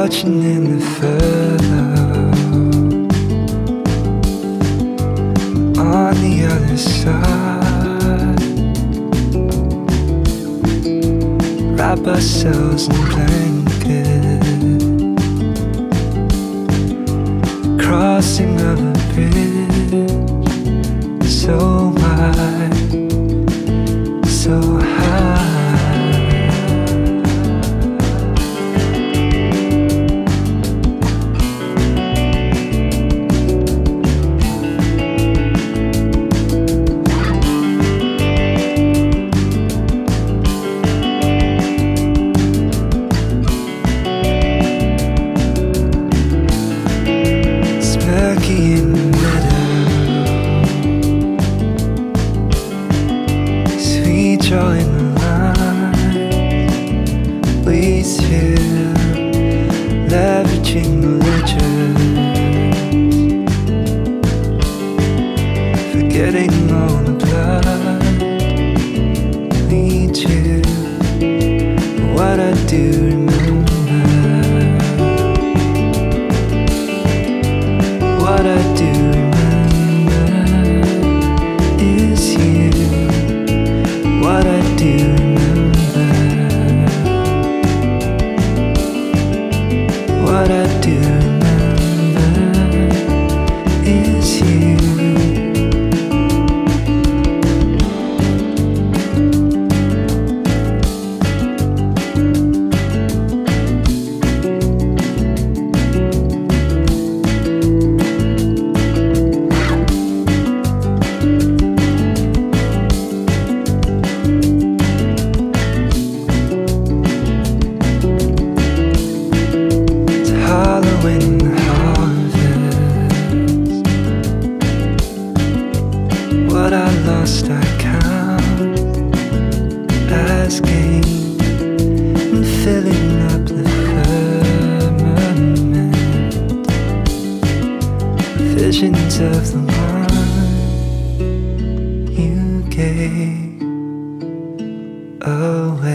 watching in the furrow on the other side. Wrap ourselves in blankets, crossing of a bridge so wide, so high. In the meadow, sweet joy in the line, we still leveraging the ledger, forgetting all the blood. Need you, what I do remember. What I do remember is you. What I do remember. What I do remember is you. Following the harvest, what I lost I count as gain, and filling up the firmament, visions of the one you gave away.